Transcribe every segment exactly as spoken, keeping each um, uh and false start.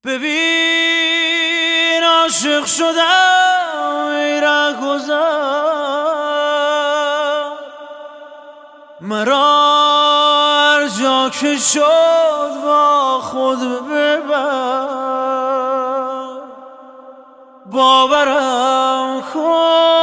ببین عاشق شدم ای رهگذر، مرا هر جا که شد با خود ببر، باورم کن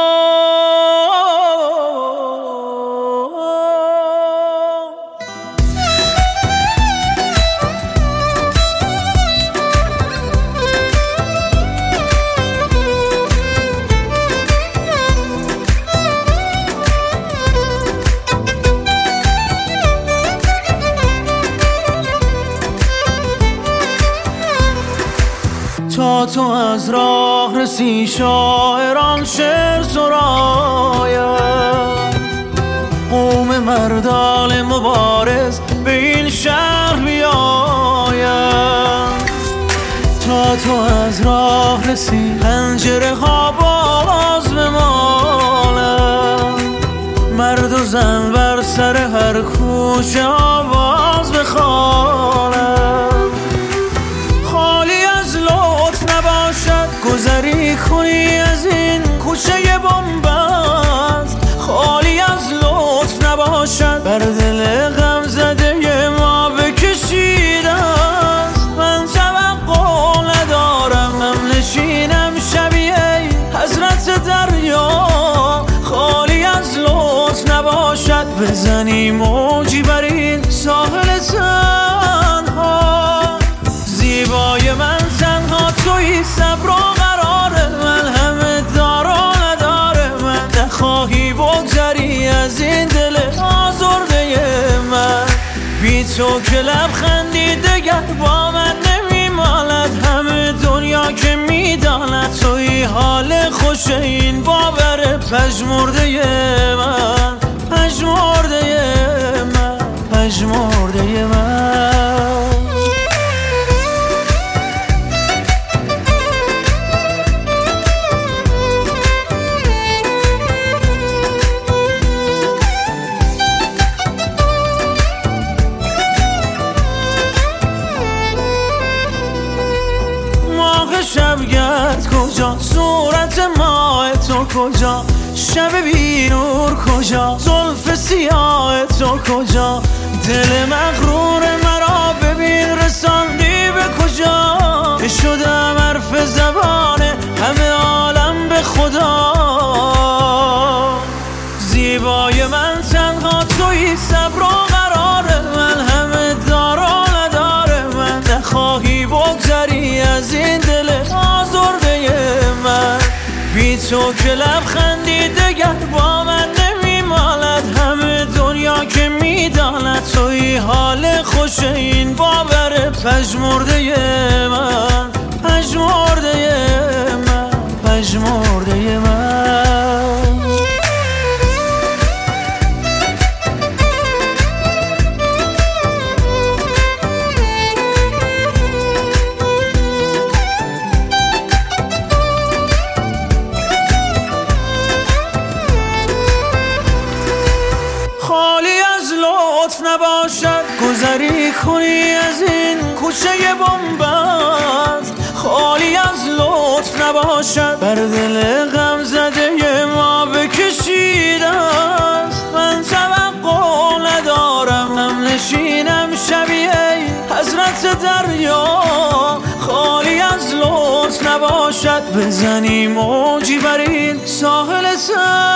تا تو از راه رسی شاعران شعر سرایم، قوم مردان مبارز به این شهر بیایم. تا تو از راه رسی پنجره ها باز بمالم، مرد و زن بر سر هر کوچه آواز بخوانم. گذری کنی از این کوچه بنبست، خالی از لطف نباشد، بر دل غم زده ما بکشیده است. من توقع ندارم هم نشینم شبیه حضرت دریا، خالی از لطف نباشد، بزنی موجی بر این ساحل تنها. زیبای من تنها تویی، صبر و قرار من همه دار و نداره من، نخواهی بگذری از این دل آزرده من. بی تو که لبخندی دگر با من نمیماند، همه دنیا که میداند تویی حال خوش این باور پژمرده من، پژمرده من، پژمرده من. شبگرد کجا، صورت ماه تو کجا، شب بی نور کجا، زلف سیاه تو کجا، دل مغرور مرا ببین رساندی به کجا. که شدم حرف زبان همه عالم به خدا. زیبای من تنها تویی، صبر و قرار من همه دار و نداره من، نخواهی بگذری از این دل آزرده من. بی تو که لبخندی دگر با من نمیماند، همه دنیا که میداند تویی حال خوش این باور پژمرده من، پژمرده من، پژمرده من. نباشد گذری کنی از این کوچه بنبست، خالی از لطف نباشد، بر دل غم زده ما بکشیده است. من توقع ندارم هم نشینم شبیه حضرت دریا، خالی از لطف نباشد، بزنی موجی بر این ساحل تنها.